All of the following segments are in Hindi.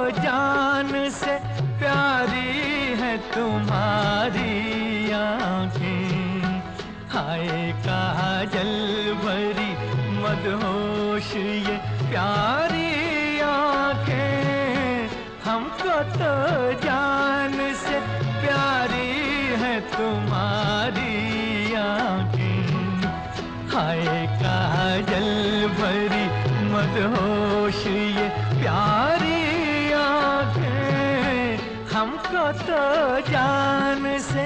जान से प्यारी है तुम्हारी आँखें। हाय काजल भरी मदहोश ये प्यारी आँखें, हमको तो जान से प्यारी है तुम्हारी आँखें। हाय काजल भरी मदहोश ये प्यारी आँखें, हमको तो जान से।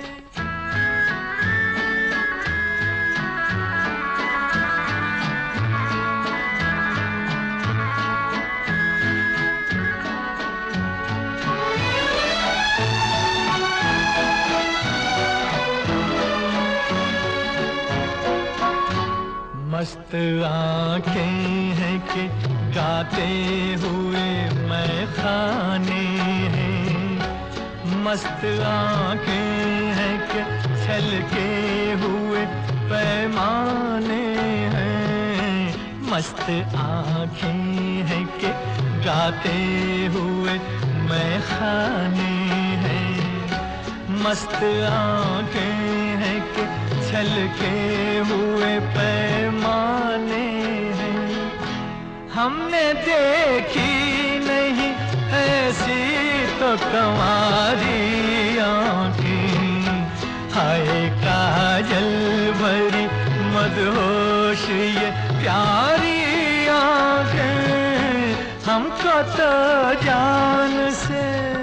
मस्त आँखें हैं कि गाते हुए मैं खाने हैं। मस्त आँखें हैं कि छलके हुए पैमाने हैं। मस्त आँखें हैं कि गाते हुए मैं खाने हैं। मस्त आँखें हैं कि छलके हुए पैमाने हैं। हमने देखी नहीं ऐसी तो तुम्हारी आँखें। हाय काजल भरी मदहोश ये प्यारी आँखें, हमको तो जान से।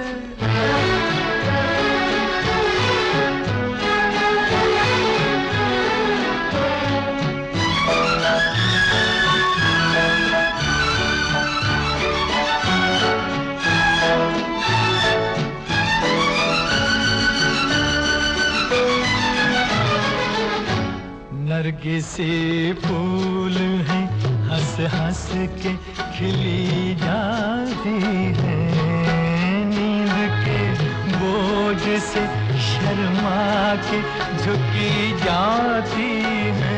नरगिसी फूल है हंस हंस के खिली जाती है। नींद के बोझ से शर्मा के झुकी जाती है।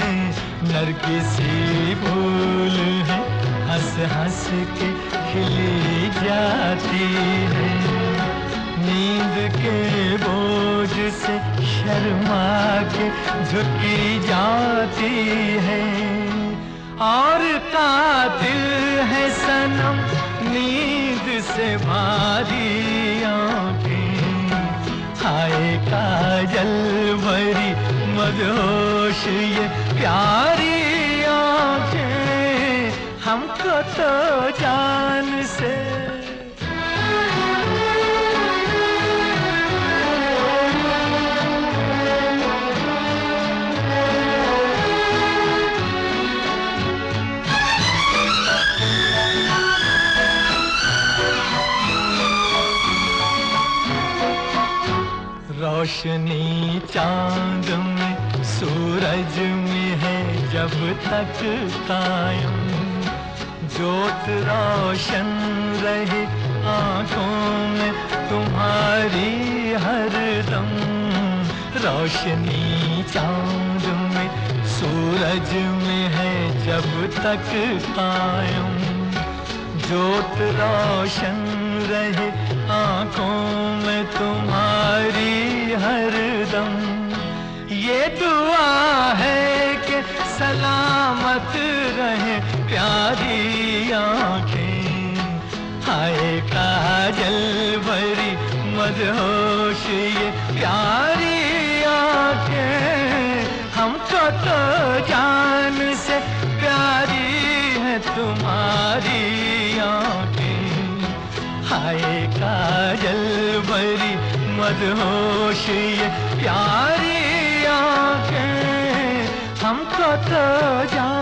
नरगिसी फूल है हंस हंस के खिली जाती है। नींद के बोझ से शर्मा के झुकी जाती है। और कातिल है सनम नींद से भारी आँखें। हाय काजल भरी मदहोश ये प्यारी आँखें, हमको तो जान से। रोशनी चांद में सूरज में है जब तक कायम। ज्योत रोशन रहे आँखों में तुम्हारी हरदम। रोशनी चांद में सूरज में है जब तक कायम। ज्योत रोशन रहे आँखों में तुम्हारी हरदम। ये दुआ है कि सलामत रहे प्यारी आँखें। हाय काजल भरी मदहोश ये प्यारी आँखें, हमको तो जान से प्यारी है तुम्हारी आँखें। हाय काजल भरी मदहोश ये प्यारी आँखें, हमको तो जान